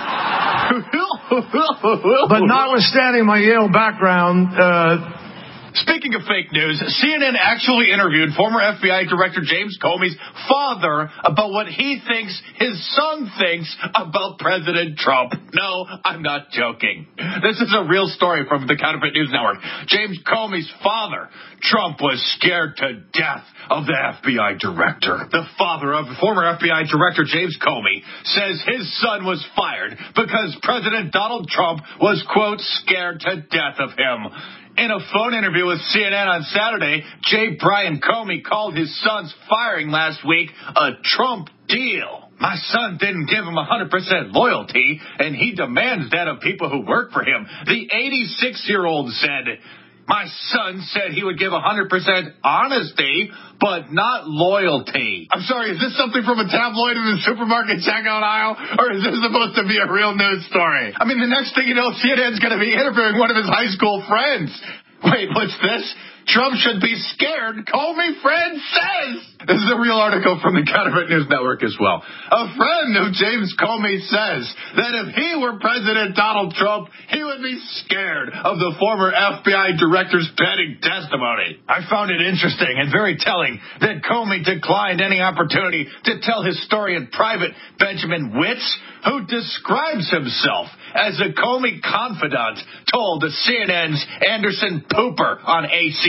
Speaker 25: But notwithstanding my Yale background,
Speaker 24: Speaking of fake news, CNN actually interviewed former FBI Director James Comey's father about what he thinks his son thinks about President Trump. No, I'm not joking. This is a real story from the Counterfeit News Network. James Comey's father, Trump, was scared to death of the FBI director. The father of former FBI Director James Comey says his son was fired because President Donald Trump was, quote, scared to death of him. In a phone interview with CNN on Saturday, J. Brian Comey called his son's firing last week a Trump deal. My son didn't give him 100% loyalty, and he demands that of people who work for him. The 86-year-old said, my son said he would give 100% honesty, but not loyalty. I'm sorry, is this something from a tabloid in the supermarket checkout aisle, or is this supposed to be a real news story? I mean, the next thing you know, CNN's going to be interviewing one of his high school friends. Wait, what's this? Trump should be scared, Comey friend says. This is a real article from the Counterfeit News Network as well. A friend of James Comey says that if he were President Donald Trump, he would be scared of the former FBI director's pending testimony. I found it interesting and very telling that Comey declined any opportunity to tell his story in private. Benjamin Witz, who describes himself as a Comey confidant, told CNN's Anderson Pooper on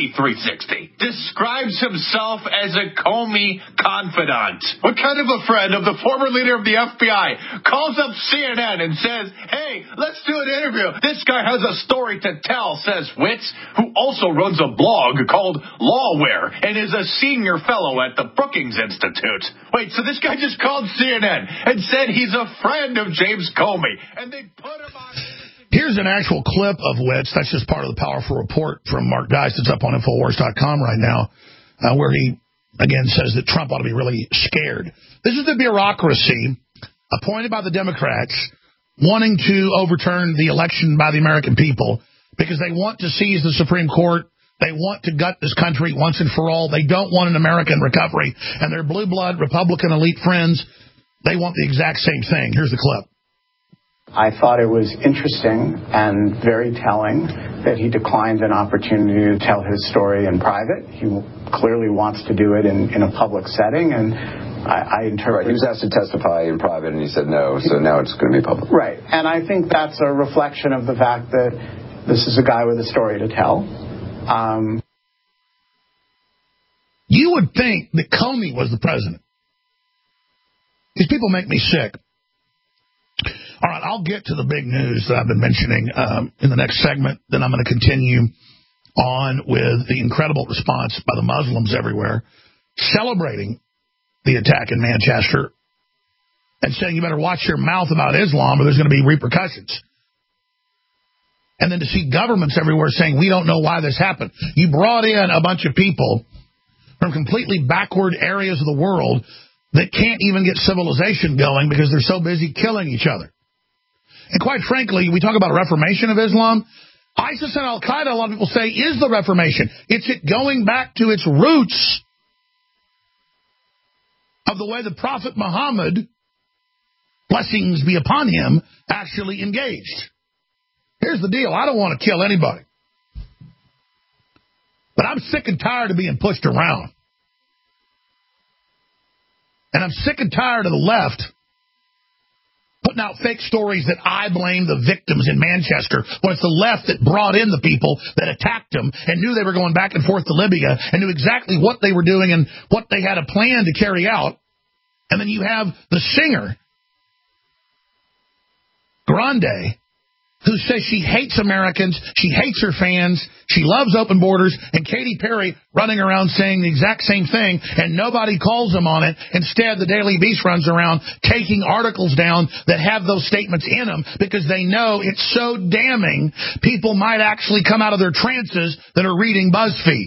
Speaker 24: AC360. Describes himself as a Comey confidant. What kind of a friend of the former leader of the FBI calls up CNN and says, hey, let's do an interview. This guy has a story to tell, says Witz, who also runs a blog called Lawware and is a senior fellow at the Brookings Institute. Wait, so this guy just called CNN and said he's a friend of James Comey, and they put him on...
Speaker 4: Here's an actual clip of Witz. That's just part of the powerful report from Mark Geist. It's up on Infowars.com right now, where he, again, says that Trump ought to be really scared. This is the bureaucracy appointed by the Democrats wanting to overturn the election by the American people because they want to seize the Supreme Court. They want to gut this country once and for all. They don't want an American recovery. And their blue blood Republican elite friends, they want the exact same thing. Here's the clip.
Speaker 1: I thought it was interesting and very telling that he declined an opportunity to tell his story in private. He clearly wants to do it in a public setting, and I interpret...
Speaker 3: Right, he was asked to testify in private, and he said no, so now it's going to be public.
Speaker 1: Right, and I think that's a reflection of the fact that this is a guy with a story to tell.
Speaker 4: You would think that Comey was the president. These people make me sick. All right, I'll get to the big news that I've been mentioning in the next segment. Then I'm going to continue on with the incredible response by the Muslims everywhere, celebrating the attack in Manchester and saying you better watch your mouth about Islam or there's going to be repercussions. And then to see governments everywhere saying we don't know why this happened. You brought in a bunch of people from completely backward areas of the world that can't even get civilization going because they're so busy killing each other. And quite frankly, we talk about a reformation of Islam. ISIS and Al-Qaeda, a lot of people say, is the reformation. It's it going back to its roots of the way the Prophet Muhammad, blessings be upon him, actually engaged. Here's the deal. I don't want to kill anybody. But I'm sick and tired of being pushed around. And I'm sick and tired of the left putting out fake stories that I blame the victims in Manchester when it's the left that brought in the people that attacked them and knew they were going back and forth to Libya and knew exactly what they were doing and what they had a plan to carry out. And then you have the singer, Grande, who says she hates Americans, she hates her fans, she loves open borders, and Katy Perry running around saying the exact same thing, and nobody calls them on it. Instead, the Daily Beast runs around taking articles down that have those statements in them because they know it's so damning, people might actually come out of their trances that are reading BuzzFeed.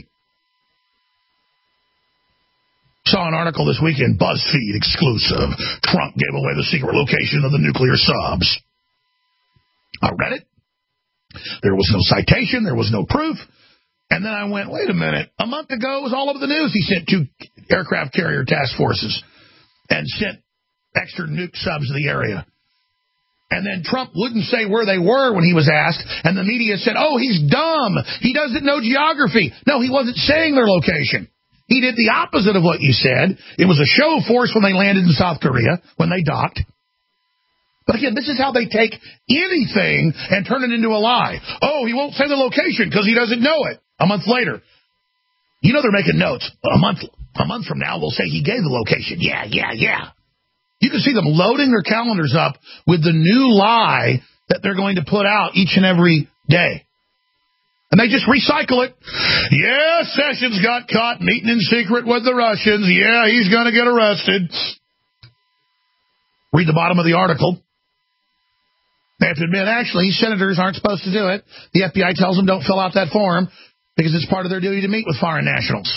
Speaker 4: Saw an article this weekend, BuzzFeed exclusive. Trump gave away the secret location of the nuclear subs. I read it. There was no citation. There was no proof. And then I went, wait a minute. A month ago, it was all over the news. He sent 2 aircraft carrier task forces and sent extra nuke subs to the area. And then Trump wouldn't say where they were when he was asked, and the media said, oh, he's dumb. He doesn't know geography. No, he wasn't saying their location. He did the opposite of what you said. It was a show of force when they landed in South Korea, when they docked. But again, this is how they take anything and turn it into a lie. Oh, he won't say the location because he doesn't know it. A month later. You know they're making notes. A month from now, we'll say he gave the location. Yeah. You can see them loading their calendars up with the new lie that they're going to put out each and every day. And they just recycle it. Yeah, Sessions got caught meeting in secret with the Russians. Yeah, he's going to get arrested. Read the bottom of the article. They have to admit, actually, senators aren't supposed to do it. The FBI tells them don't fill out that form because it's part of their duty to meet with foreign nationals.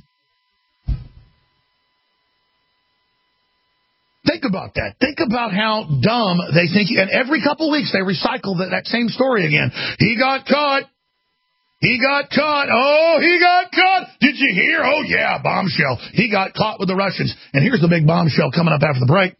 Speaker 4: Think about that. Think about how dumb they think. And every couple of weeks, they recycle that same story again. He got caught. He got caught. Oh, he got caught. Did you hear? Oh, yeah, bombshell. He got caught with the Russians. And here's the big bombshell coming up after the break.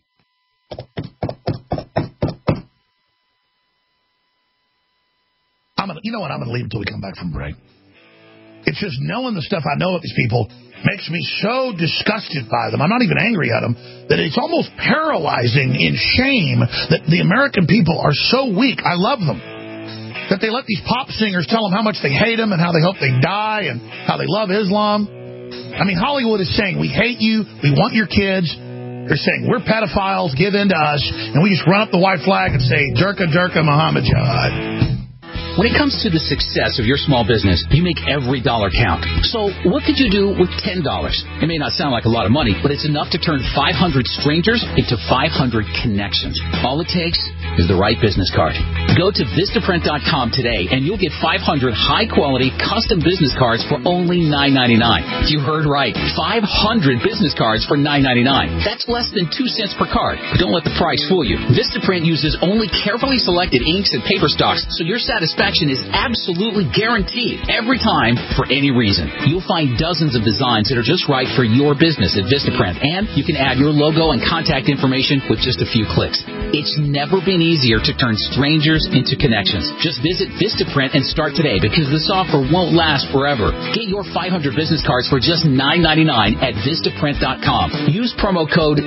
Speaker 4: You know what? I'm going to leave until we come back from break. It's just knowing the stuff I know of these people makes me so disgusted by them. I'm not even angry at them. That it's almost paralyzing in shame that the American people are so weak. I love them. That they let these pop singers tell them how much they hate them and how they hope they die and how they love Islam. I mean, Hollywood is saying, we hate you, we want your kids. They're saying, we're pedophiles, give in to us. And we just run up the white flag and say, Durka, Durka, Muhammad Jihad.
Speaker 5: When it comes to the success of your small business, you make every dollar count. So what could you do with $10? It may not sound like a lot of money, but it's enough to turn 500 strangers into 500 connections. All it takes is the right business card. Go to Vistaprint.com today, and you'll get 500 high-quality custom business cards for only $9.99. You heard right. 500 business cards for $9.99. That's less than 2 cents per card. But don't let the price fool you. Vistaprint uses only carefully selected inks and paper stocks, so your satisfaction is absolutely guaranteed every time for any reason. You'll find dozens of designs that are just right for your business at Vistaprint, and you can add your logo and contact information with just a few clicks. It's never been easier to turn strangers into connections. Just visit Vistaprint and start today because the software won't last forever. Get your 500 business cards for just $9.99 at Vistaprint.com. Use promo code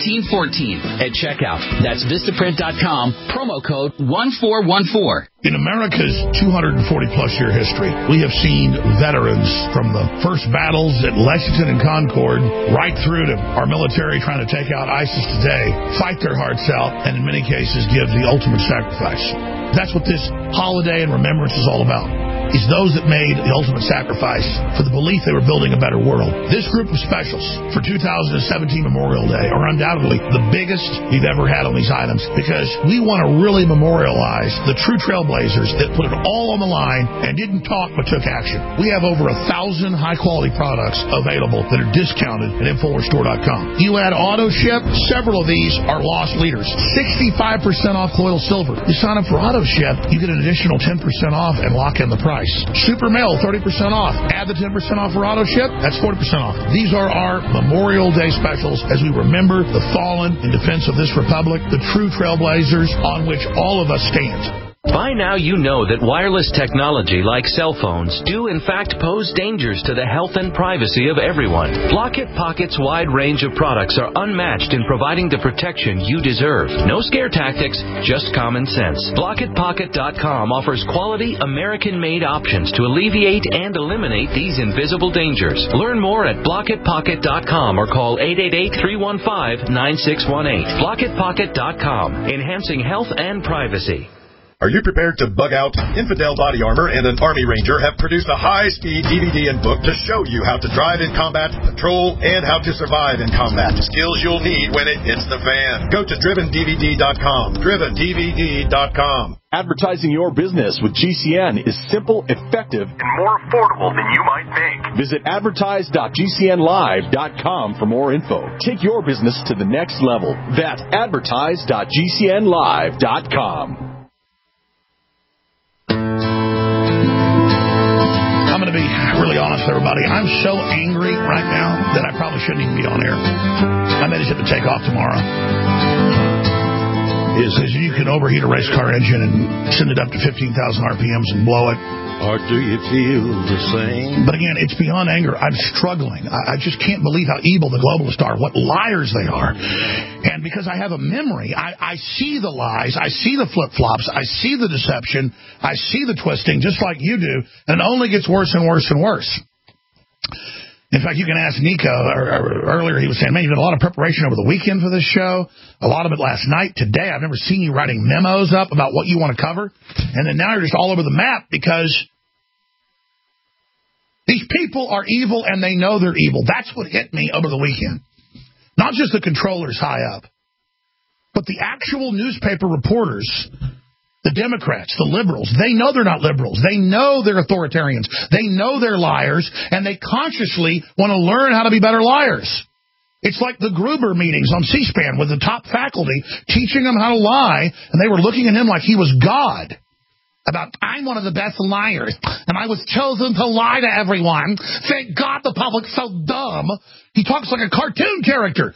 Speaker 5: 1414 at checkout. That's Vistaprint.com, promo code 1414.
Speaker 4: In America's 240-plus year history, we have seen veterans from the first battles at Lexington and Concord right through to our military trying to take out ISIS today, fight their hearts out, and in many cases give the ultimate sacrifice. That's what this holiday and remembrance is all about. Is those that made the ultimate sacrifice for the belief they were building a better world. This group of specials for 2017 Memorial Day are undoubtedly the biggest we've ever had on these items because we want to really memorialize the true trailblazers that put it all on the line and didn't talk but took action. We have over 1,000 high-quality products available that are discounted at InfoWarsStore.com. You add AutoShip, several of these are lost leaders. 65% off Coil Silver. You sign up for AutoShip, you get an additional 10% off and lock in the price. Super Mail, 30% off. Add the 10% off for AutoShip, that's 40% off. These are our Memorial Day specials as we remember the fallen in defense of this republic, the true trailblazers on which all of us stand.
Speaker 7: By now you know that wireless technology like cell phones do in fact pose dangers to the health and privacy of everyone. Blockit Pocket's wide range of products are unmatched in providing the protection you deserve. No scare tactics, just common sense. BlockitPocket.com offers quality American-made options to alleviate and eliminate these invisible dangers. Learn more at BlockitPocket.com or call 888-315-9618. BlockitPocket.com, enhancing health and privacy.
Speaker 8: Are you prepared to bug out? Infidel Body Armor and an Army Ranger have produced a high-speed DVD and book to show you how to drive in combat, patrol, and how to survive in combat. Skills you'll need when it hits the fan. Go to DrivenDVD.com. DrivenDVD.com.
Speaker 10: Advertising your business with GCN is simple, effective, and more affordable than you might think. Visit advertise.gcnlive.com for more info. Take your business to the next level. That's advertise.gcnlive.com.
Speaker 4: I'm going to be really honest with everybody. I'm so angry right now that I probably shouldn't even be on air. I may just have to take off tomorrow. Because you can overheat a race car engine and send it up to 15,000 RPMs and blow it.
Speaker 12: Or do you feel the same?
Speaker 4: But again, it's beyond anger. I'm struggling. I just can't believe how evil the globalists are, what liars they are. And because I have a memory, I see the lies, I see the flip-flops, I see the deception, I see the twisting, just like you do, and it only gets worse and worse and worse. In fact, you can ask Nico. Earlier he was saying, man, you did a lot of preparation over the weekend for this show, a lot of it last night. Today, I've never seen you writing memos up about what you want to cover. And then now you're just all over the map because these people are evil and they know they're evil. That's what hit me over the weekend. Not just the controllers high up, but the actual newspaper reporters, the Democrats, the liberals. They know they're not liberals. They know they're authoritarians. They know they're liars, and they consciously want to learn how to be better liars. It's like the Gruber meetings on C-SPAN with the top faculty teaching them how to lie, and they were looking at him like he was God. About, I'm one of the best liars, and I was chosen to lie to everyone. Thank God the public's so dumb. He talks like a cartoon character.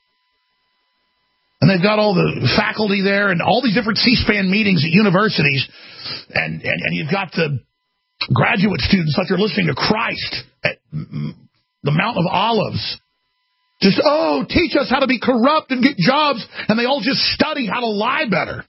Speaker 4: And they've got all the faculty there and all these different C-SPAN meetings at universities, and you've got the graduate students like they're listening to Christ at the Mount of Olives. Just, teach us how to be corrupt and get jobs, and they all just study how to lie better.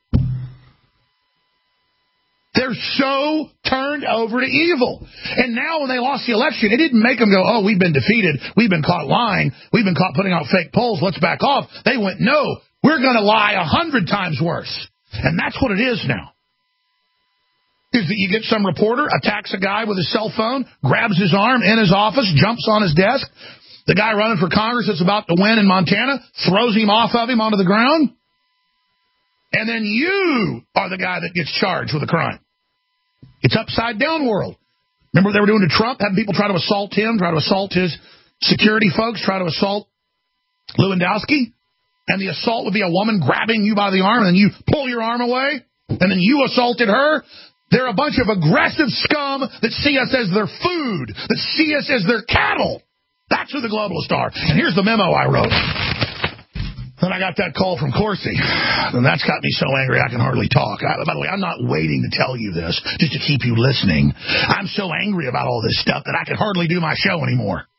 Speaker 4: They're so turned over to evil. And now when they lost the election, it didn't make them go, we've been defeated. We've been caught lying. We've been caught putting out fake polls. Let's back off. They went, no, we're going to lie 100 times worse. And that's what it is now. Is that you get some reporter, attacks a guy with a cell phone, grabs his arm in his office, jumps on his desk. The guy running for Congress that's about to win in Montana throws him off of him onto the ground. And then you are the guy that gets charged with a crime. It's upside down world. Remember what they were doing to Trump, having people try to assault him, try to assault his security folks, try to assault Lewandowski? And the assault would be a woman grabbing you by the arm, and then you pull your arm away, and then you assaulted her. They're a bunch of aggressive scum that see us as their food, that see us as their cattle. That's who the globalists are. And here's the memo I wrote. Then I got that call from Corsi, and that's got me so angry I can hardly talk. By the way, I'm not waiting to tell you this just to keep you listening. I'm so angry about all this stuff that I can hardly do my show anymore.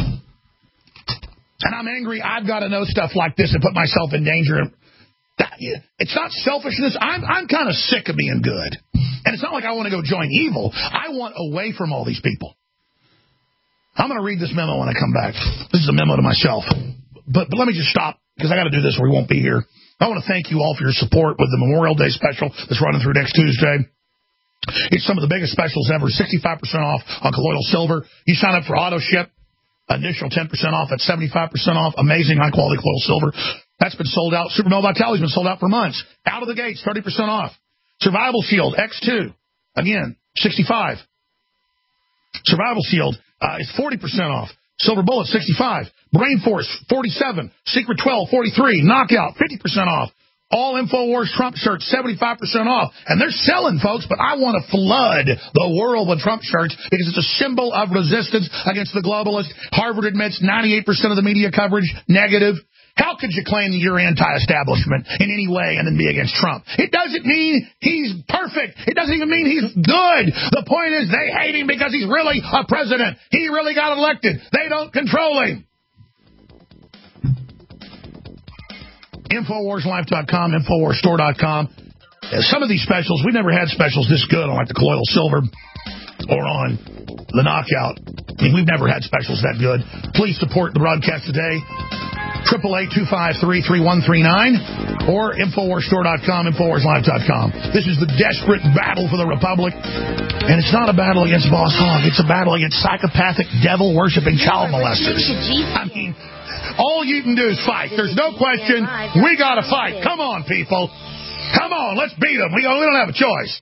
Speaker 4: And I'm angry I've got to know stuff like this and put myself in danger. It's not selfishness. I'm kind of sick of being good. And it's not like I want to go join evil. I want away from all these people. I'm going to read this memo when I come back. This is a memo to myself. But let me just stop, because I got to do this or we won't be here. I want to thank you all for your support with the Memorial Day special that's running through next Tuesday. It's some of the biggest specials ever, 65% off on colloidal silver. You sign up for auto ship, initial 10% off at 75% off. Amazing high-quality colloidal silver. That's been sold out. Super Male Vitality's been sold out for months. Out of the gates, 30% off. Survival Shield X2, again, 65. Survival Shield is 40% off. Silver Bullet, 65. Brain Force, 47. Secret 12, 43. Knockout, 50% off. All InfoWars Trump shirts, 75% off. And they're selling, folks, but I want to flood the world with Trump shirts because it's a symbol of resistance against the globalists. Harvard admits 98% of the media coverage negative. How could you claim that you're anti-establishment in any way and then be against Trump? It doesn't mean he's perfect. It doesn't even mean he's good. The point is they hate him because he's really a president. He really got elected. They don't control him. InfoWarsLife.com, InfoWarsStore.com. Some of these specials, we've never had specials this good on like the colloidal silver or on the knockout. I mean, we've never had specials that good. Please support the broadcast today. 888-253-3139 or InfoWarsStore.com, InfoWarsLife.com. This is the desperate battle for the Republic. And it's not a battle against Boss Hogg. It's a battle against psychopathic, devil-worshipping child molesters. I mean, all you can do is fight. There's no question. We got to fight. Come on, people. Come on. Let's beat them. We don't have a choice.